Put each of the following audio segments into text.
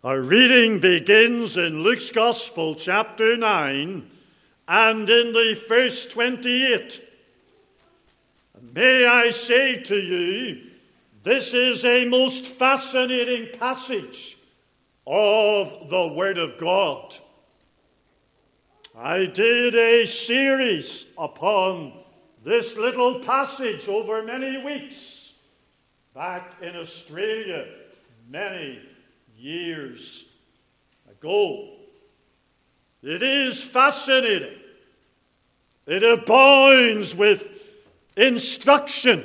Our reading begins in Luke's Gospel, chapter 9, and in the verse 28. May I say to you, this is a most fascinating passage of the Word of God. I did a series upon this little passage over many weeks back in Australia many years ago. It is fascinating. It abounds with instruction,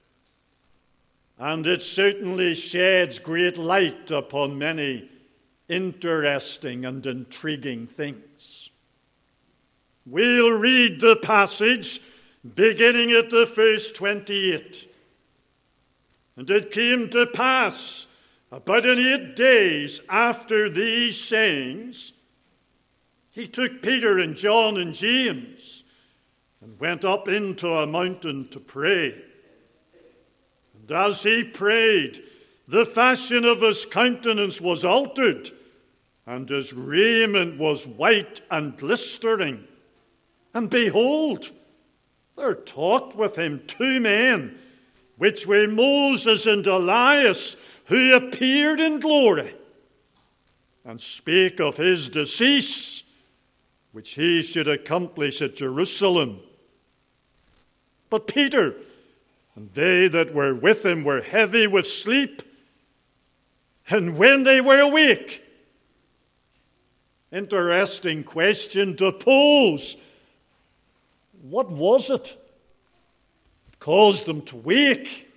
and it certainly sheds great light upon many interesting and intriguing things. We'll read the passage beginning at the verse 28. And it came to pass about 8 days after these sayings, he took Peter and John and James and went up into a mountain to pray. And as he prayed, the fashion of his countenance was altered, and his raiment was white and glistering. And behold, there talked with him 2 men, which were Moses and Elias, who appeared in glory, and spake of his decease, which he should accomplish at Jerusalem. But Peter and they that were with him were heavy with sleep, and when they were awake, interesting question to pose. What was it that caused them to wake?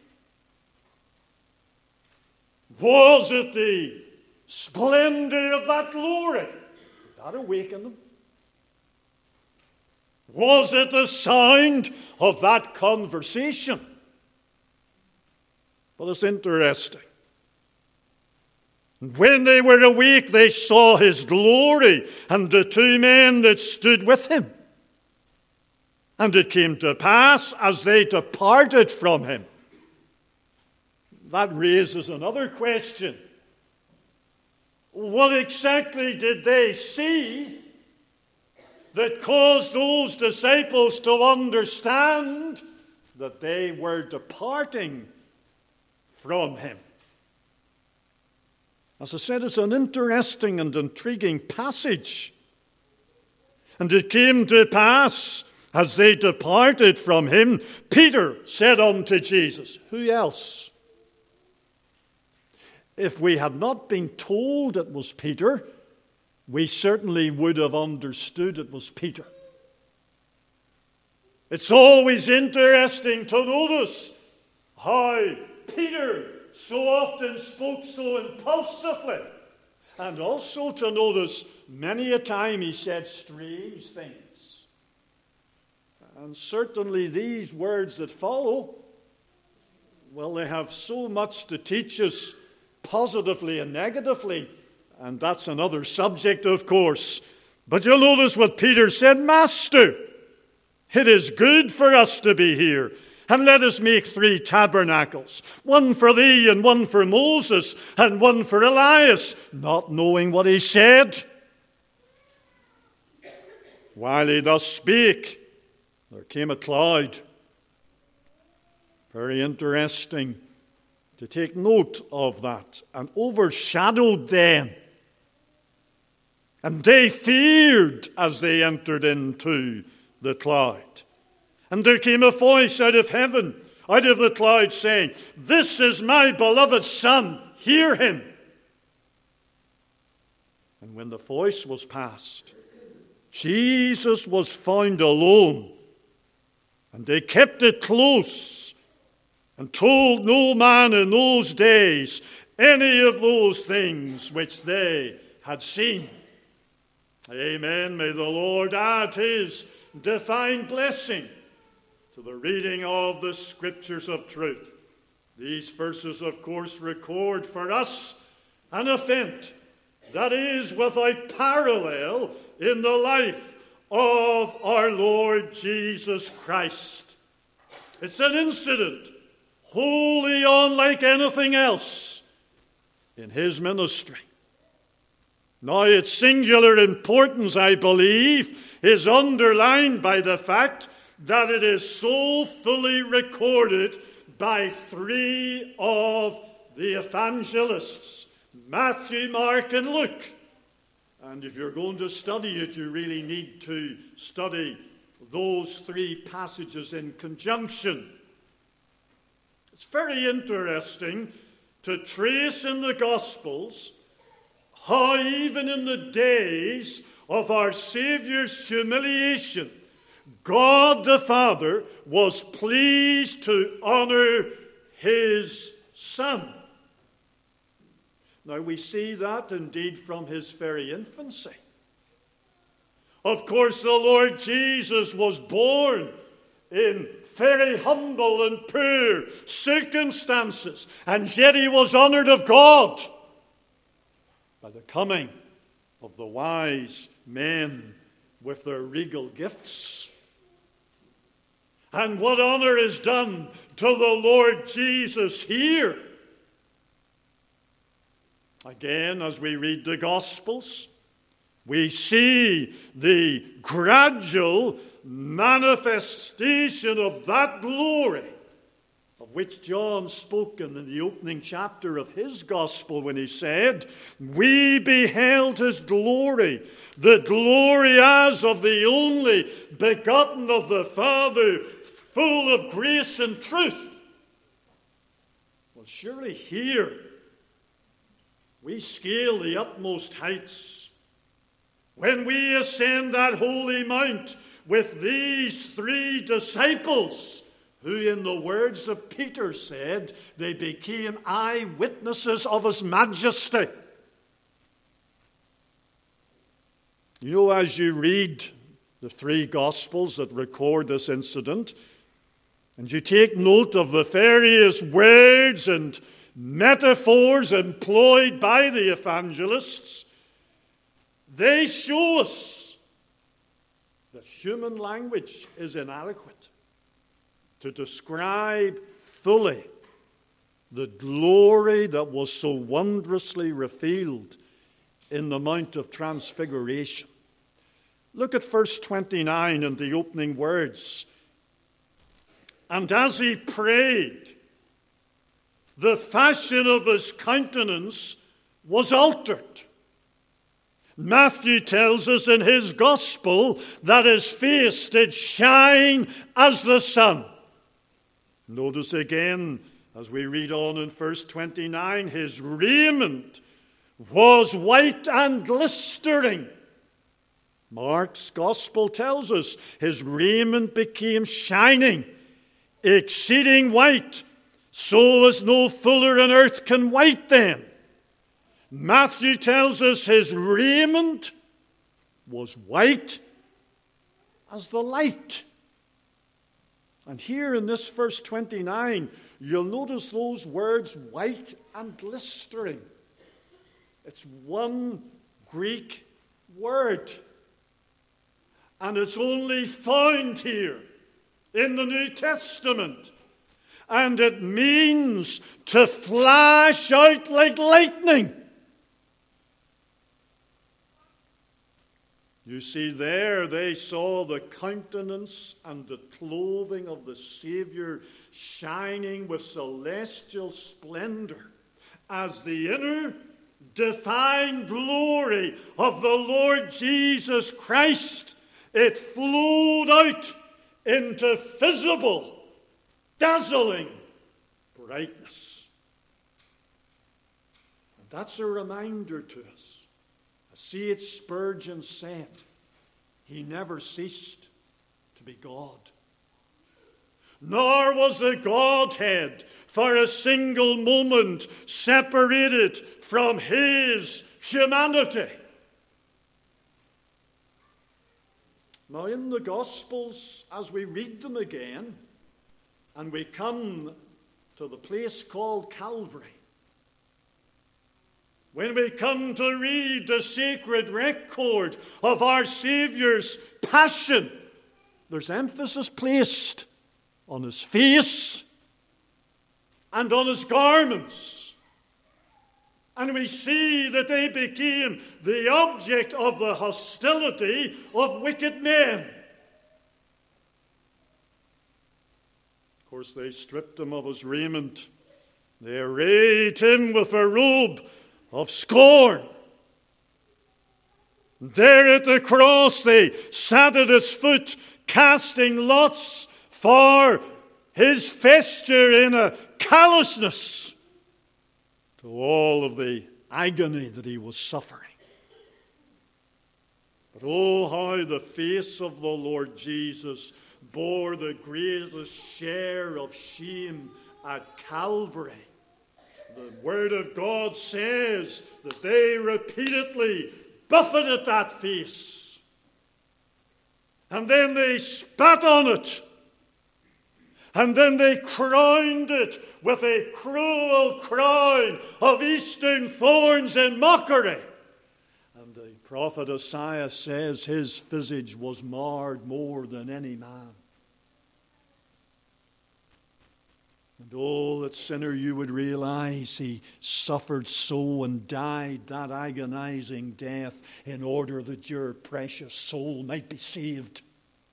Was it the splendor of that glory? Did that awaken them? Was it the sound of that conversation? But it's interesting. And when they were awake, they saw his glory and the 2 men that stood with him. And it came to pass, as they departed from him. That raises another question. What exactly did they see that caused those disciples to understand that they were departing from him? As I said, it's an interesting and intriguing passage. And it came to pass, as they departed from him, Peter said unto Jesus, who else? If we had not been told it was Peter, we certainly would have understood it was Peter. It's always interesting to notice how Peter so often spoke so impulsively, and also to notice many a time he said strange things. And certainly these words that follow, well, they have so much to teach us positively and negatively, and that's another subject, of course. But you'll notice what Peter said, Master, it is good for us to be here, and let us make 3 tabernacles, one for thee, and one for Moses, and one for Elias, not knowing what he said. While he thus spake, there came a cloud. Very interesting to take note of that, and overshadowed them. And they feared as they entered into the cloud. And there came a voice out of heaven, out of the cloud, saying, This is my beloved Son, hear him. And when the voice was past, Jesus was found alone. And they kept it close, and told no man in those days any of those things which they had seen. Amen. May the Lord add his divine blessing to the reading of the Scriptures of truth. These verses, of course, record for us an event that is without parallel in the life of our Lord Jesus Christ. It's an incident wholly unlike anything else in his ministry. Now, its singular importance, I believe, is underlined by the fact that it is so fully recorded by three of the evangelists, Matthew, Mark, and Luke. And if you're going to study it, you really need to study those three passages in conjunction. It's very interesting to trace in the Gospels how even in the days of our Saviour's humiliation, God the Father was pleased to honor his Son. Now we see that indeed from his very infancy. Of course, the Lord Jesus was born in very humble and poor circumstances, and yet he was honored of God by the coming of the wise men with their regal gifts. And what honor is done to the Lord Jesus here? Again, as we read the Gospels, we see the gradual manifestation of that glory of which John spoke in the opening chapter of his Gospel when he said, "We beheld his glory, the glory as of the only begotten of the Father, full of grace and truth." Well, surely here we scale the utmost heights when we ascend that holy mount with these three disciples who, in the words of Peter, said they became eyewitnesses of his majesty. You know, as you read the three Gospels that record this incident, and you take note of the various words and metaphors employed by the evangelists, they show us that human language is inadequate to describe fully the glory that was so wondrously revealed in the Mount of Transfiguration. Look at verse 29 and the opening words. "And as he prayed, the fashion of his countenance was altered." Matthew tells us in his Gospel that his face did shine as the sun. Notice again, as we read on in verse 29, his raiment was white and glistering. Mark's Gospel tells us his raiment became shining, exceeding white, so as no fuller in earth can white them. Matthew tells us his raiment was white as the light. And here in this verse 29, you'll notice those words, white and glistering. It's one Greek word. And it's only found here in the New Testament. And it means to flash out like lightning. You see, there they saw the countenance and the clothing of the Savior shining with celestial splendor as the inner divine glory of the Lord Jesus Christ. It flowed out into visible, dazzling brightness. And that's a reminder to us. As C.H. Spurgeon said, he never ceased to be God. Nor was the Godhead for a single moment separated from his humanity. Now, in the Gospels, as we read them again, and we come to the place called Calvary, when we come to read the sacred record of our Saviour's passion, there's emphasis placed on his face and on his garments. And we see that they became the object of the hostility of wicked men. Of course, they stripped him of his raiment. They arrayed him with a robe of scorn. There at the cross they sat at his foot, casting lots for his vesture in a callousness to all of the agony that he was suffering. But oh, how the face of the Lord Jesus bore the greatest share of shame at Calvary. The Word of God says that they repeatedly buffeted that face. And then they spat on it. And then they crowned it with a cruel crown of eastern thorns and mockery. And the prophet Isaiah says his visage was marred more than any man. And oh, that sinner, you would realize he suffered so and died that agonizing death in order that your precious soul might be saved.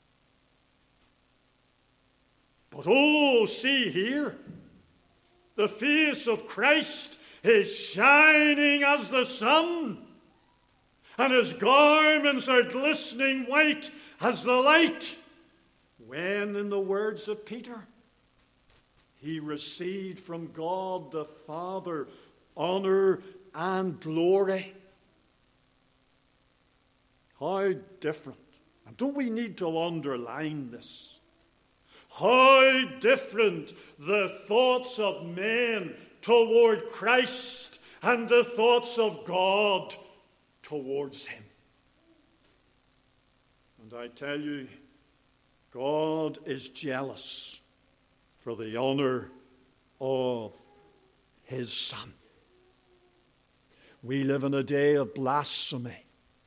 But oh, see here, the face of Christ is shining as the sun, and his garments are glistening white as the light, when, in the words of Peter, he received from God the Father honor and glory. How different. And don't we need to underline this? How different the thoughts of men toward Christ and the thoughts of God towards him. And I tell you, God is jealous for the honor of his Son. We live in a day of blasphemy.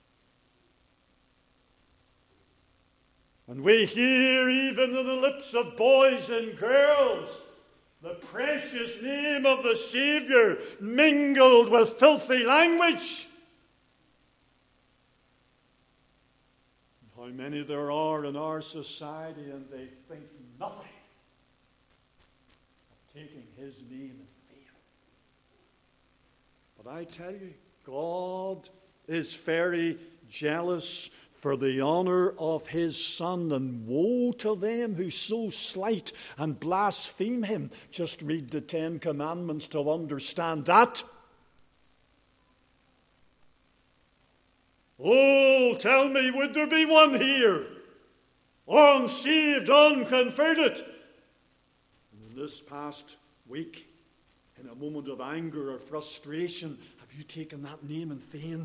And we hear even in the lips of boys and girls the precious name of the Savior mingled with filthy language. How many there are in our society, and they think nothing of taking his name in vain. But I tell you, God is very jealous for the honor of his Son, and woe to them who so slight and blaspheme him. Just read the 10 Commandments to understand that. Oh, tell me, would there be one here, unsaved, unconverted? And in this past week, in a moment of anger or frustration, have you taken that name in vain?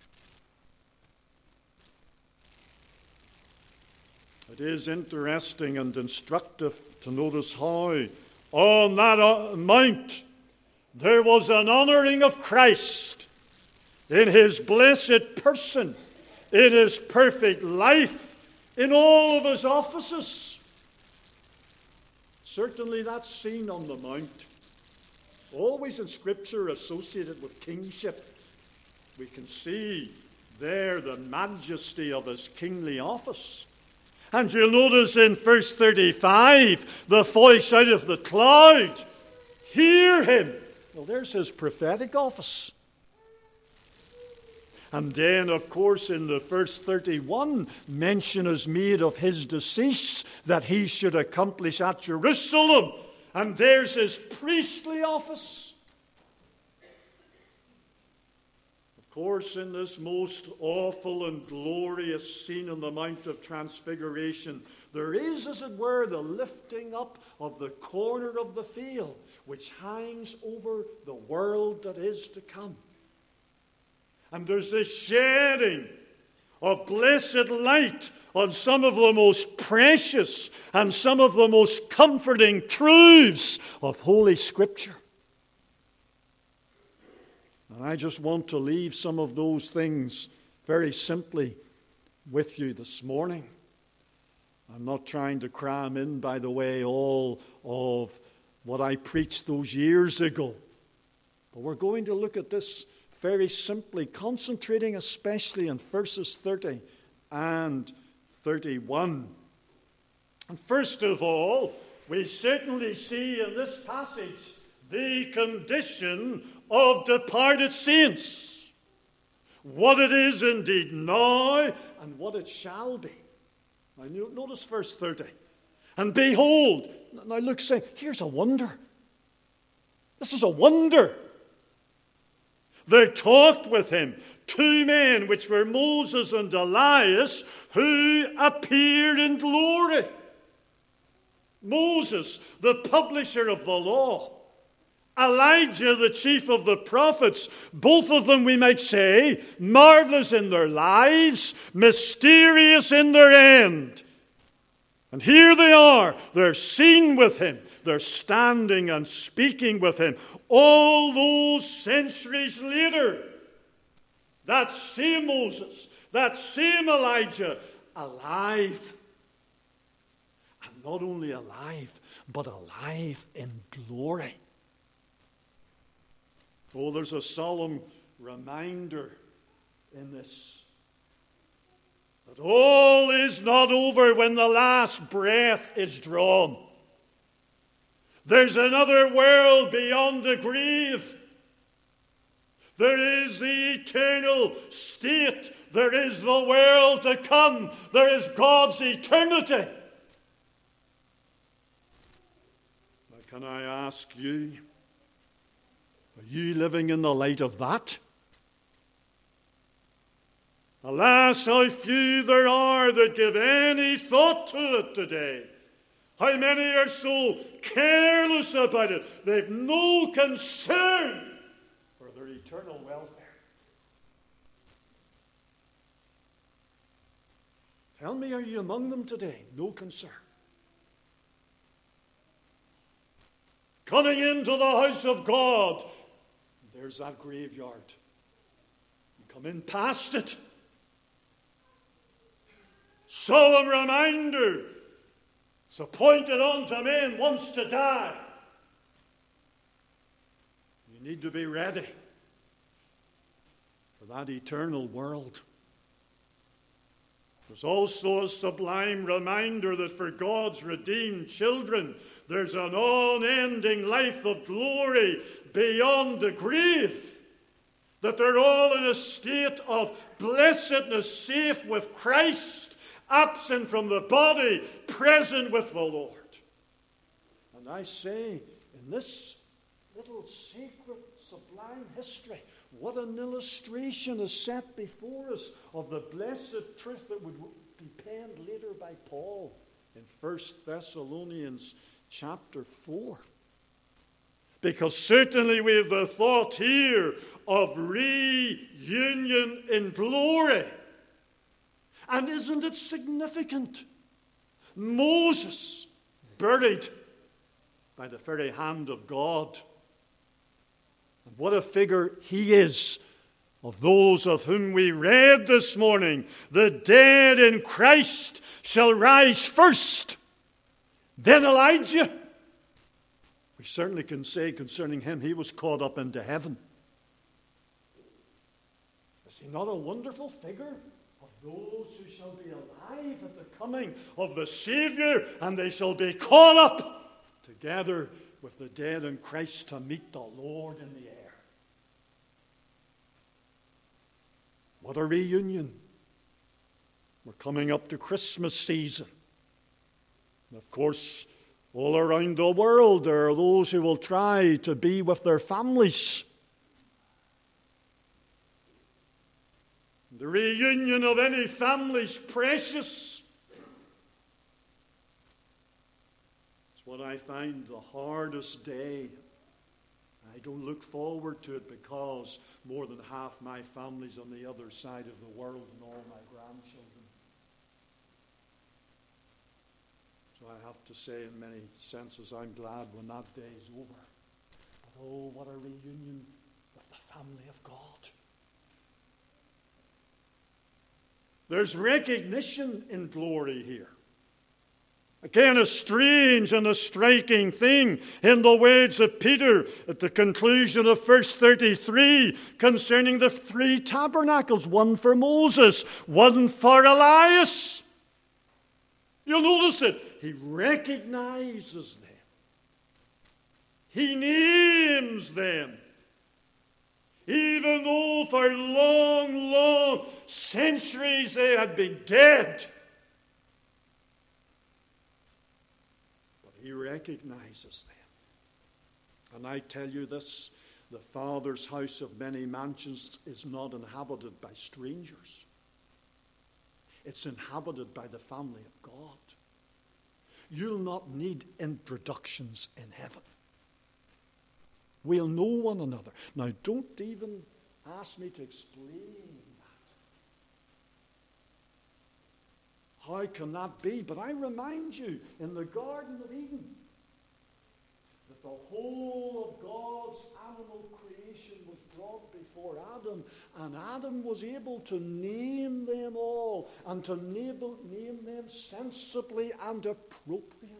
It is interesting and instructive to notice how on that mount there was an honoring of Christ in his blessed person, in his perfect life, in all of his offices. Certainly that's seen on the mount. Always in Scripture associated with kingship. We can see there the majesty of his kingly office. And you'll notice in verse 35, the voice out of the cloud, hear him. Well, there's his prophetic office. And then, of course, in the verse 31, mention is made of his decease, that he should accomplish at Jerusalem. And there's his priestly office. Of course, in this most awful and glorious scene on the Mount of Transfiguration, there is, as it were, the lifting up of the corner of the veil, which hangs over the world that is to come. And there's a shedding of blessed light on some of the most precious and some of the most comforting truths of Holy Scripture. And I just want to leave some of those things very simply with you this morning. I'm not trying to cram in, by the way, all of what I preached those years ago. But we're going to look at this very simply, concentrating especially in verses 30 and 31. And first of all, we certainly see in this passage the condition of departed saints. What it is indeed now and what it shall be. Now notice verse 30. And behold, now look, say, here's a wonder. This is a wonder. There talked with him 2 men, which were Moses and Elias, who appeared in glory. Moses, the publisher of the law. Elijah, the chief of the prophets. Both of them, we might say, marvelous in their lives, mysterious in their end. And here they are. They're seen with him. They're standing and speaking with him. All those centuries later, that same Moses, that same Elijah, alive. And not only alive, but alive in glory. Oh, there's a solemn reminder in this. That all is not over when the last breath is drawn. There's another world beyond the grave. There is the eternal state. There is the world to come. There is God's eternity. Now, can I ask you, are you living in the light of that? Alas, how few there are that give any thought to it today. How many are so careless about it? They've no concern for their eternal welfare. Tell me, are you among them today? No concern. Coming into the house of God, there's that graveyard. You come in past it. Solemn reminder. It's appointed unto men once to die. You need to be ready for that eternal world. There's also a sublime reminder that for God's redeemed children, there's an unending life of glory beyond the grave. That they're all in a state of blessedness, safe with Christ, absent from the body, present with the Lord. And I say, in this little sacred, sublime history, what an illustration is set before us of the blessed truth that would be penned later by Paul in 1 Thessalonians chapter 4. Because certainly we have the thought here of reunion in glory. And isn't it significant? Moses, buried by the very hand of God. And what a figure he is of those of whom we read this morning. The dead in Christ shall rise first, then Elijah. We certainly can say concerning him, he was caught up into heaven. Is he not a wonderful figure of those who shall be alive at the coming of the Savior, and they shall be caught up together with the dead in Christ to meet the Lord in the air? What a reunion. We're coming up to Christmas season. And of course, all around the world, there are those who will try to be with their families. The reunion of any family is precious. It's what I find the hardest day. I don't look forward to it because more than half my family's on the other side of the world and all my grandchildren. So I have to say, in many senses, I'm glad when that day is over. But oh, what a reunion with the family of God. There's recognition in glory here. Again, a strange and a striking thing in the words of Peter at the conclusion of verse 33 concerning the three tabernacles, one for Moses, one for Elias. You'll notice it. He recognizes them. He names them. Even though for long, long centuries they had been dead. He recognizes them. And I tell you this, the Father's house of many mansions is not inhabited by strangers. It's inhabited by the family of God. You'll not need introductions in heaven. We'll know one another. Now, don't even ask me to explain that. How can that be? But I remind you, in the Garden of Eden, that the whole of God's animal creation was brought before Adam, and Adam was able to name them all, and to name them sensibly and appropriately.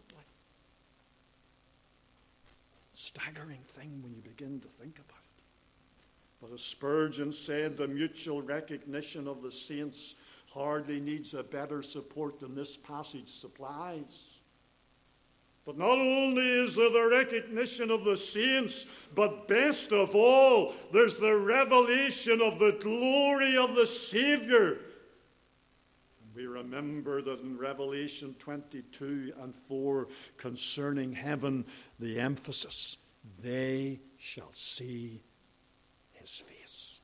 Staggering thing when you begin to think about it. But as Spurgeon said, the mutual recognition of the saints hardly needs a better support than this passage supplies. But not only is there the recognition of the saints, but best of all, there's the revelation of the glory of the Savior. And we remember that in Revelation 22 and 4, concerning heaven, the emphasis, they shall see his face.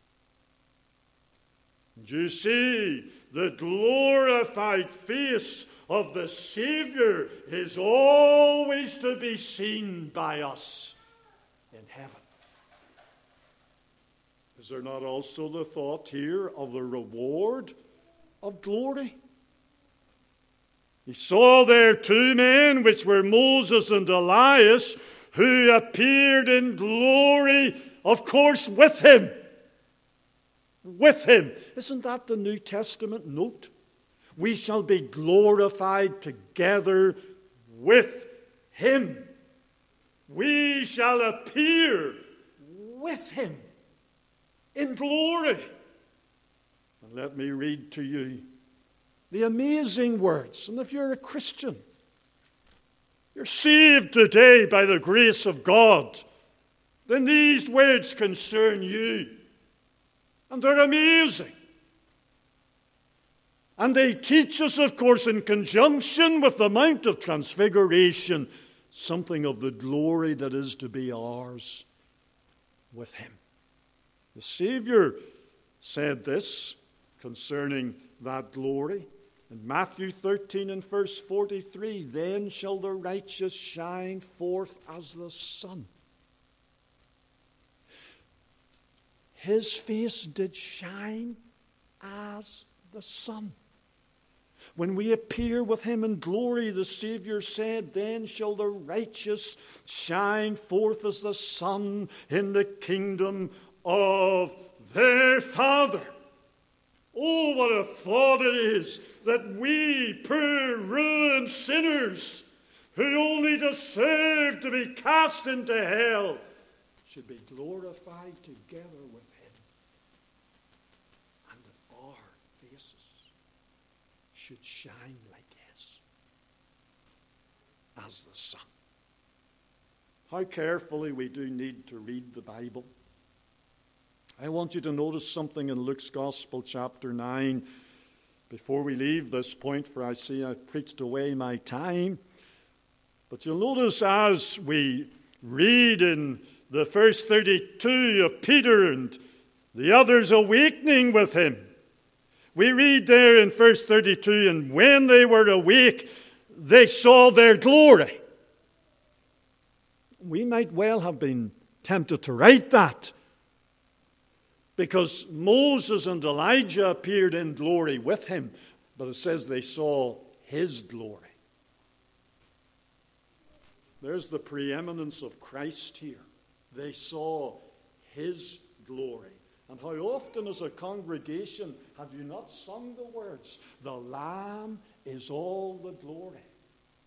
And you see, the glorified face of the Savior is always to be seen by us in heaven. Is there not also the thought here of the reward of glory? He saw there two men, which were Moses and Elias, who appeared in glory, of course, with him. With him. Isn't that the New Testament note? We shall be glorified together with him. We shall appear with him in glory. And let me read to you the amazing words. And if you're a Christian, you're saved today by the grace of God, then these words concern you. And they're amazing. And they teach us, of course, in conjunction with the Mount of Transfiguration, something of the glory that is to be ours with him. The Savior said this concerning that glory. In Matthew 13 and verse 43, then shall the righteous shine forth as the sun. His face did shine as the sun. When we appear with him in glory, the Savior said, then shall the righteous shine forth as the sun in the kingdom of their Father. Oh, what a thought it is that we, poor ruined sinners, who only deserve to be cast into hell, should be glorified together with him. And that our faces should shine like his, as the sun. How carefully we do need to read the Bible. I want you to notice something in Luke's Gospel, chapter 9, before we leave this point, for I see I've preached away my time. But you'll notice as we read in the verse 32 of Peter and the others awakening with him, we read there in verse 32, and when they were awake, they saw their glory. We might well have been tempted to write that, because Moses and Elijah appeared in glory with him, but it says they saw his glory. There's the preeminence of Christ here. They saw his glory. And how often as a congregation have you not sung the words, the Lamb is all the glory.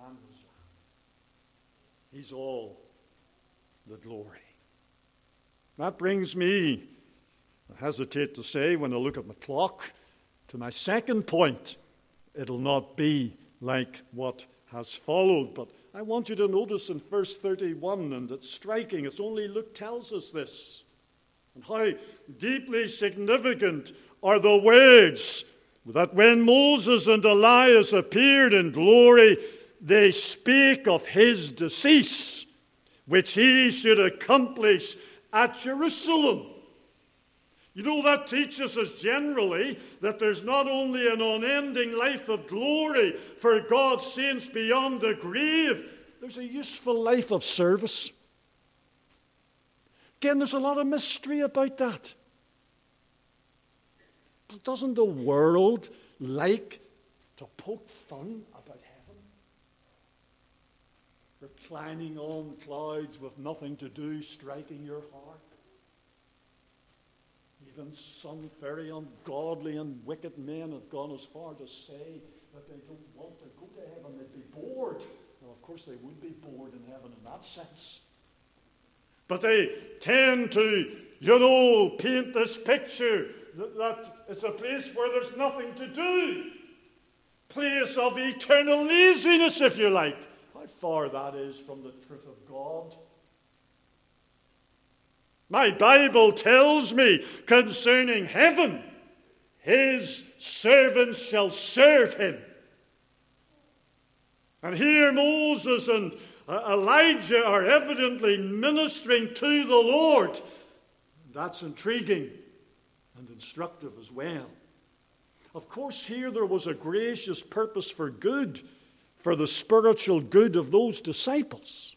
Emmanuel's Lamb. He's all the glory. That brings me, I hesitate to say when I look at my clock, to my second point. It'll not be like what has followed, but I want you to notice in verse 31, and it's striking, it's only Luke tells us this, and how deeply significant are the words that when Moses and Elias appeared in glory, they spake of his decease, which he should accomplish at Jerusalem. You know, that teaches us generally that there's not only an unending life of glory for God's saints beyond the grave, there's a useful life of service. Again, there's a lot of mystery about that. But doesn't the world like to poke fun about heaven? Reclining on clouds with nothing to do, striking your heart. Even some very ungodly and wicked men have gone as far to say that they don't want to go to heaven. They'd be bored. Well, of course they would be bored in heaven in that sense. But they tend to, paint this picture that it's a place where there's nothing to do. Place of eternal laziness, if you like. How far that is from the truth of God. My Bible tells me concerning heaven, his servants shall serve him. And here Moses and Elijah are evidently ministering to the Lord. That's intriguing and instructive as well. Of course, here there was a gracious purpose for good, for the spiritual good of those disciples.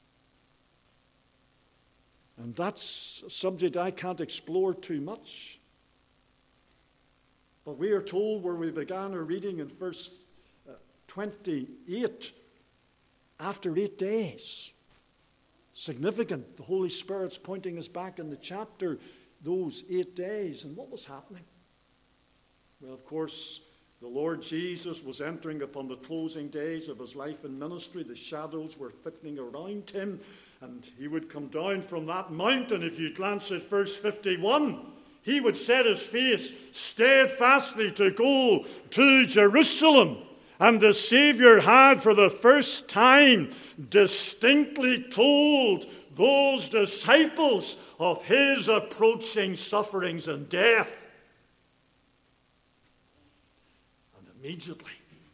And that's a subject I can't explore too much. But we are told where we began our reading in verse 28, after 8 days. Significant. The Holy Spirit's pointing us back in the chapter, those 8 days. And what was happening? Well, of course, the Lord Jesus was entering upon the closing days of his life and ministry. The shadows were thickening around him. And he would come down from that mountain. If you glance at verse 51, he would set his face steadfastly to go to Jerusalem. And the Savior had for the first time distinctly told those disciples of his approaching sufferings and death. And immediately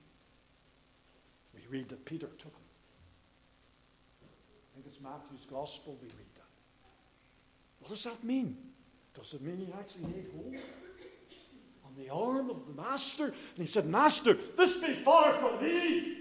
we read that Peter took him. Matthew's Gospel, we read that. What does that mean? Does it mean he actually laid hold on the arm of the Master? And he said, Master, this be far from me.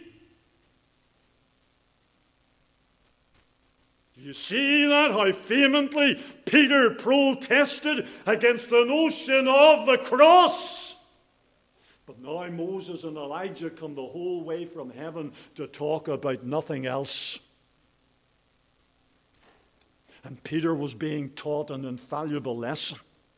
Do you see that? How vehemently Peter protested against the notion of the cross. But now Moses and Elijah come the whole way from heaven to talk about nothing else. And Peter was being taught an infallible lesson.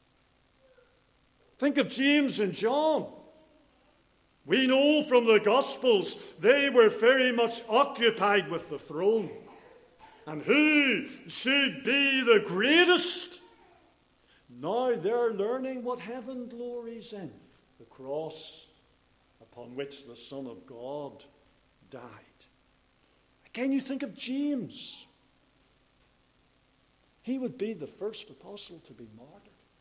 Think of James and John. We know from the Gospels they were very much occupied with the throne. And who should be the greatest? Now they're learning what heaven glories in. The cross upon which the Son of God died. Again, you think of James. He would be the first apostle to be martyred.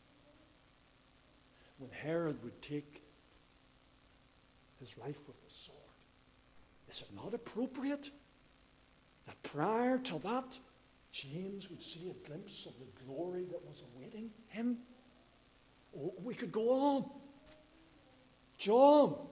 When Herod would take his life with the sword. Is it not appropriate that prior to that, James would see a glimpse of the glory that was awaiting him? Oh, we could go on. John,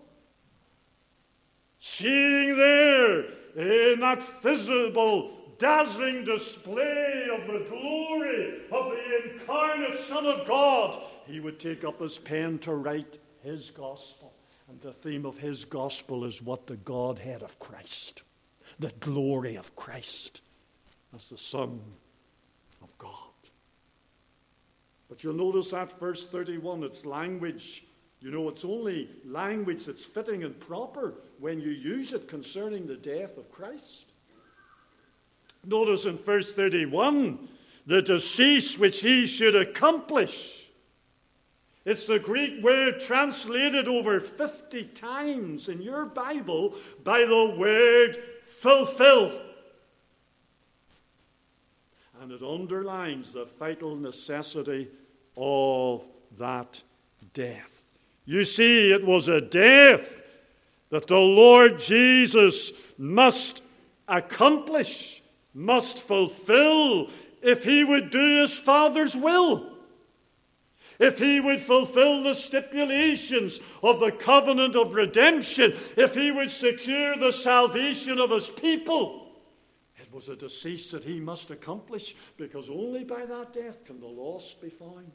seeing there in that visible, dazzling display of the glory of the incarnate Son of God, he would take up his pen to write his gospel. And the theme of his gospel is what? The Godhead of Christ. The glory of Christ as the Son of God. But you'll notice that verse 31, its language You know, it's only language that's fitting and proper when you use it concerning the death of Christ. Notice in verse 31, the decease which he should accomplish. It's the Greek word translated over 50 times in your Bible by the word fulfill. And it underlines the vital necessity of that death. You see, it was a death that the Lord Jesus must accomplish, must fulfill, if he would do his Father's will. If he would fulfill the stipulations of the covenant of redemption, if he would secure the salvation of his people, it was a decease that he must accomplish, because only by that death can the lost be found.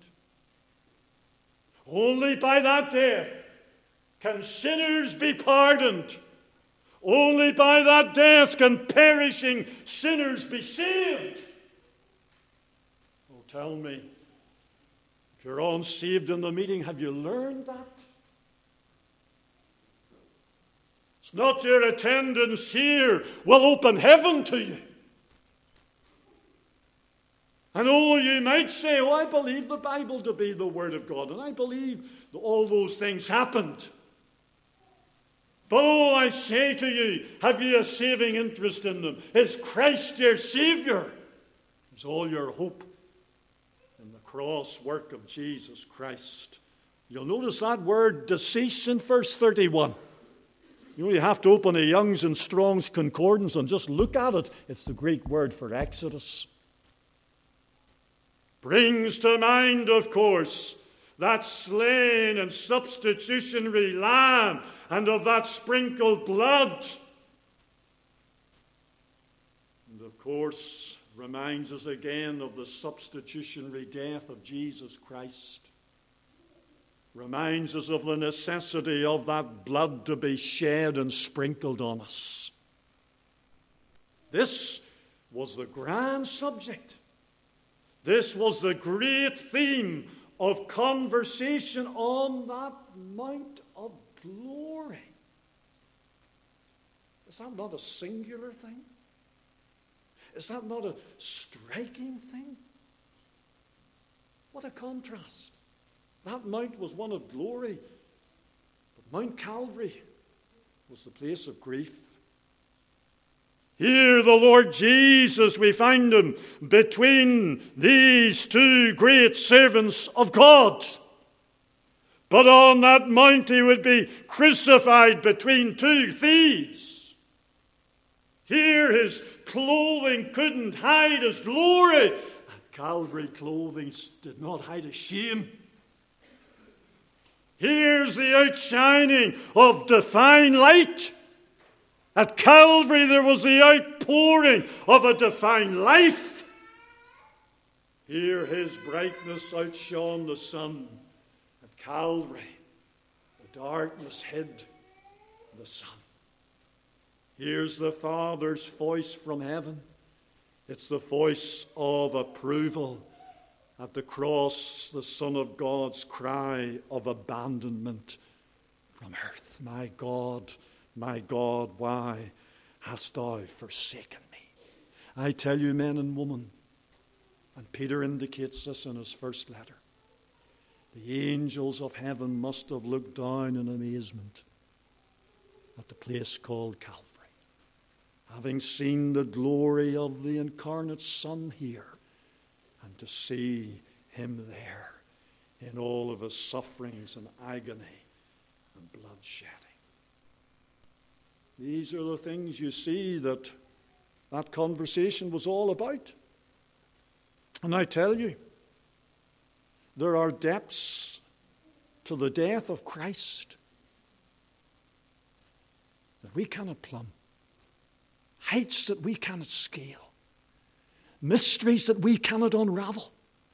Only by that death can sinners be pardoned. Only by that death can perishing sinners be saved. Oh, tell me, if you're unsaved in the meeting, have you learned that? It's not your attendance here will open heaven to you. And oh, you might say, oh, I believe the Bible to be the Word of God, and I believe that all those things happened. But oh, I say to you, have you a saving interest in them? Is Christ your Savior? Is all your hope in the cross work of Jesus Christ? You'll notice that word decease in verse 31. You only have to open a Young's and Strong's Concordance and just look at it. It's the Greek word for Exodus. Brings to mind, of course, that slain and substitutionary lamb and of that sprinkled blood. And of course, reminds us again of the substitutionary death of Jesus Christ. Reminds us of the necessity of that blood to be shed and sprinkled on us. This was the grand subject. This was the great theme of conversation on that Mount of Glory. Is that not a singular thing? Is that not a striking thing? What a contrast. That mount was one of glory, but Mount Calvary was the place of grief. Here the Lord Jesus, we find him between these two great servants of God. But on that mount he would be crucified between two thieves. Here his clothing couldn't hide his glory. At Calvary, clothing did not hide his shame. Here's the outshining of divine light. At Calvary, there was the outpouring of a divine life. Here, his brightness outshone the sun. At Calvary, the darkness hid the sun. Here's the Father's voice from heaven. It's the voice of approval. At the cross, the Son of God's cry of abandonment from earth. My God, why hast thou forsaken me? I tell you, men and women, and Peter indicates this in his first letter, the angels of heaven must have looked down in amazement at the place called Calvary, having seen the glory of the incarnate Son here, and to see him there in all of his sufferings and agony and bloodshedding. These are the things you see that conversation was all about. And I tell you, there are depths to the death of Christ that we cannot plumb, heights that we cannot scale, mysteries that we cannot unravel.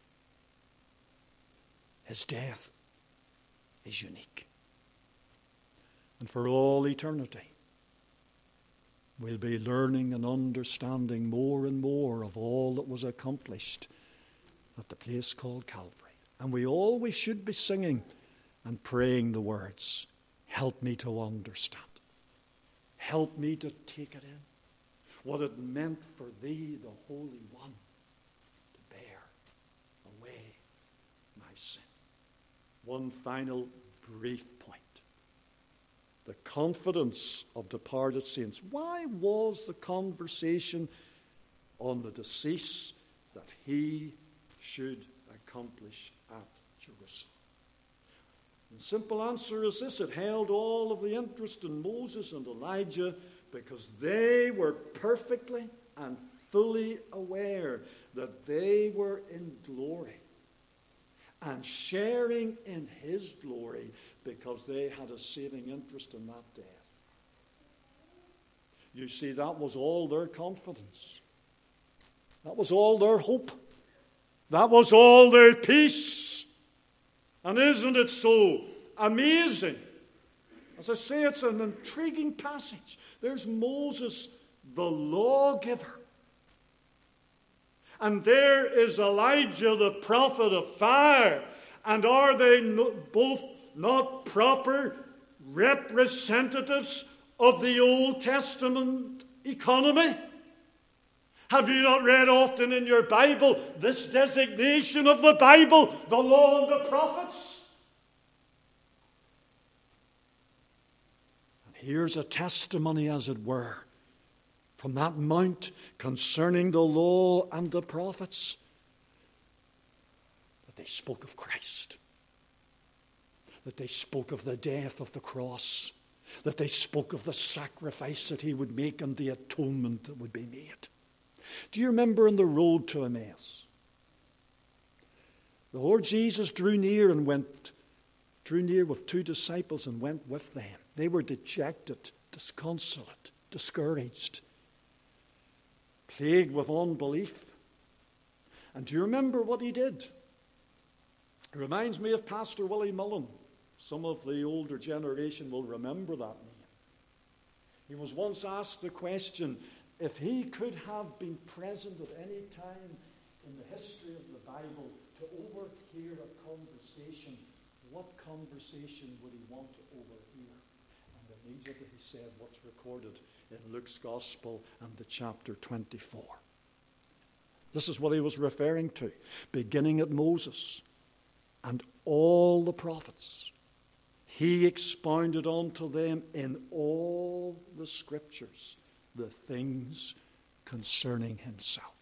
His death is unique. And for all eternity, we'll be learning and understanding more and more of all that was accomplished at the place called Calvary. And we always should be singing, and praying the words, help me to understand. Help me to take it in. What it meant for thee, the Holy One, to bear away my sin. One final brief point. The confidence of departed saints. Why was the conversation on the decease that he should accomplish at Jerusalem? The simple answer is this: it held all of the interest in Moses and Elijah because they were perfectly and fully aware that they were in glory and sharing in his glory because they had a saving interest in that death. You see, that was all their confidence. That was all their hope. That was all their peace. And isn't it so amazing? As I say, it's an intriguing passage. There's Moses, the lawgiver. And there is Elijah, the prophet of fire. And are they both not proper representatives of the Old Testament economy? Have you not read often in your Bible this designation of the Bible, the law and the prophets? And here's a testimony, as it were, from that mount concerning the law and the prophets, that they spoke of Christ, that they spoke of the death of the cross, that they spoke of the sacrifice that he would make and the atonement that would be made. Do you remember on the road to Emmaus? The Lord Jesus drew near with two disciples and went with them. They were dejected, disconsolate, discouraged, plagued with unbelief. And do you remember what he did? It reminds me of Pastor Willie Mullen. Some of the older generation will remember that name. He was once asked the question, if he could have been present at any time in the history of the Bible to overhear a conversation, what conversation would he want to overhear? And immediately he said what's recorded in Luke's Gospel and the chapter 24. This is what he was referring to, beginning at Moses and all the prophets. He expounded unto them in all the scriptures the things concerning himself.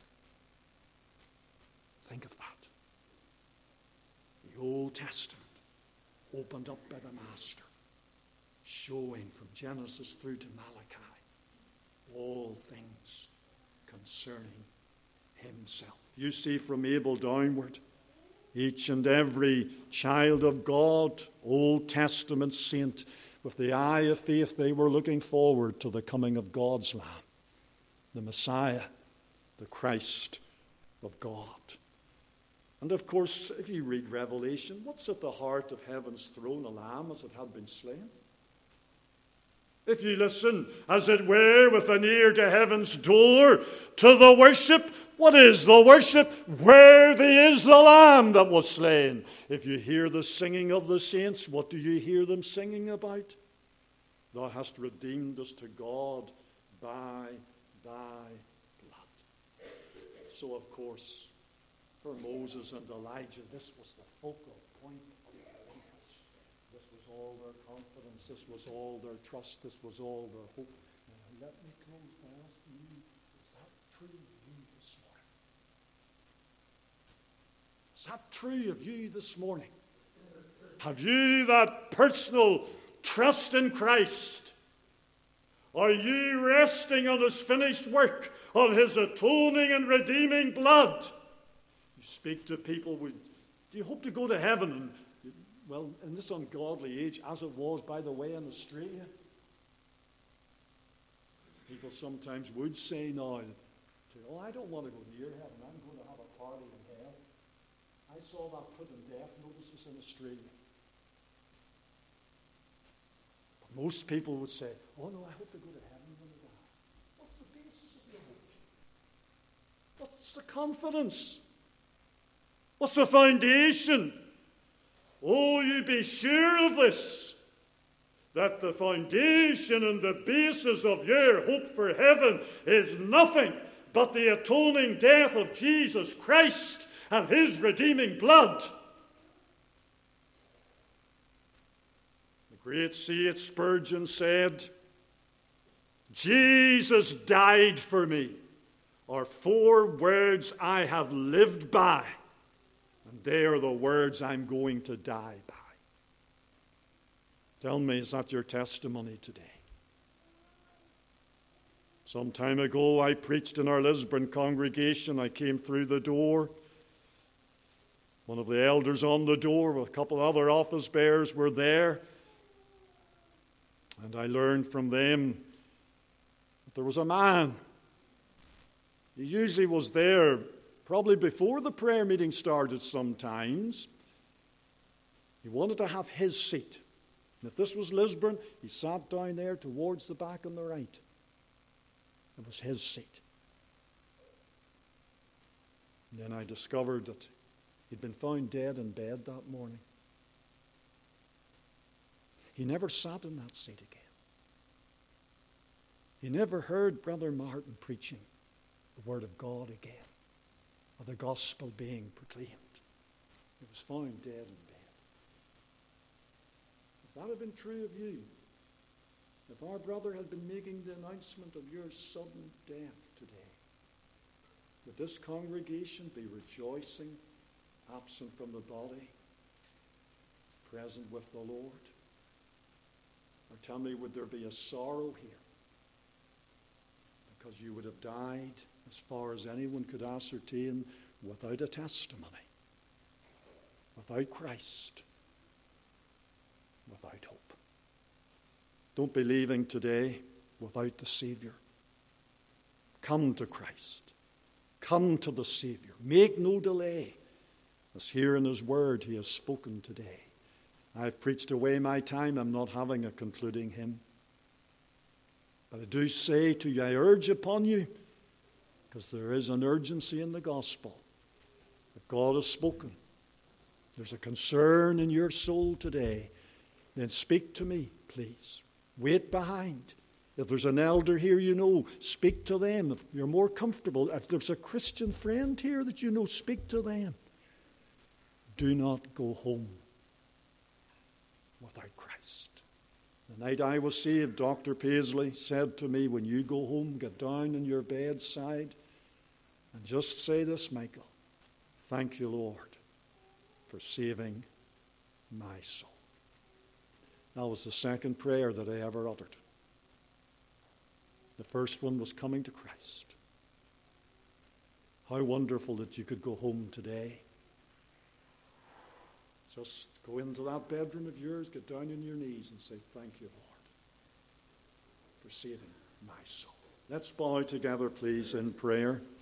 Think of that. The Old Testament opened up by the Master, showing from Genesis through to Malachi all things concerning himself. You see, from Abel downward, each and every child of God, Old Testament saint, with the eye of faith, they were looking forward to the coming of God's Lamb, the Messiah, the Christ of God. And of course, if you read Revelation, what's at the heart of heaven's throne? A lamb as it had been slain. If you listen, as it were, with an ear to heaven's door, to the worship, what is the worship? Worthy is the Lamb that was slain. If you hear the singing of the saints, what do you hear them singing about? Thou hast redeemed us to God by thy blood. So, of course, for Moses and Elijah, this was the focal point of their lives. This was all their confidence. This was all their trust. This was all their hope. Now, let me close by asking you, is that true of you this morning? Is that true of you this morning? Have you that personal trust in Christ? Are you resting on his finished work, on his atoning and redeeming blood? You speak to people, do you hope to go to heaven? And, well, in this ungodly age, as it was, by the way, in Australia, people sometimes would say now, I don't want to go near heaven, I'm going to have a party in hell. I saw that put in death notices in Australia. But most people would say, oh no, I hope to go to heaven when I die. What's the basis of your hope? What's the confidence? What's the foundation? Oh, you be sure of this, that the foundation and the basis of your hope for heaven is nothing but the atoning death of Jesus Christ and his redeeming blood. The great C.H. Spurgeon said, Jesus died for me are 4 words I have lived by, and they are the words I'm going to die by. Tell me, is that your testimony today? Some time ago, I preached in our Lisburn congregation. I came through the door. One of the elders on the door, with a couple of other office bearers, were there. And I learned from them that there was a man. He usually was there probably before the prayer meeting started sometimes. He wanted to have his seat. And if this was Lisburn, he sat down there towards the back on the right. It was his seat. And then I discovered that he'd been found dead in bed that morning. He never sat in that seat again. He never heard Brother Martin preaching the Word of God again, or the gospel being proclaimed. He was found dead in bed. If that had been true of you, if our brother had been making the announcement of your sudden death today, would this congregation be rejoicing, absent from the body, present with the Lord? Or tell me, would there be a sorrow here? Because you would have died, as far as anyone could ascertain, without a testimony, without Christ, without hope. Don't be leaving today without the Savior. Come to Christ. Come to the Savior. Make no delay, as here in his word he has spoken today. I've preached away my time. I'm not having a concluding hymn. But I do say to you, I urge upon you, because there is an urgency in the gospel that God has spoken. There's a concern in your soul today. Then speak to me, please. Wait behind. If there's an elder here you know, speak to them. If you're more comfortable, if there's a Christian friend here that you know, speak to them. Do not go home without Christ. The night I was saved, Dr. Paisley said to me, when you go home, get down on your bedside and just say this, Michael, thank you, Lord, for saving my soul. That was the second prayer that I ever uttered. The first one was coming to Christ. How wonderful that you could go home today. Just go into that bedroom of yours, get down on your knees and say, thank you, Lord, for saving my soul. Let's bow together, please, in prayer.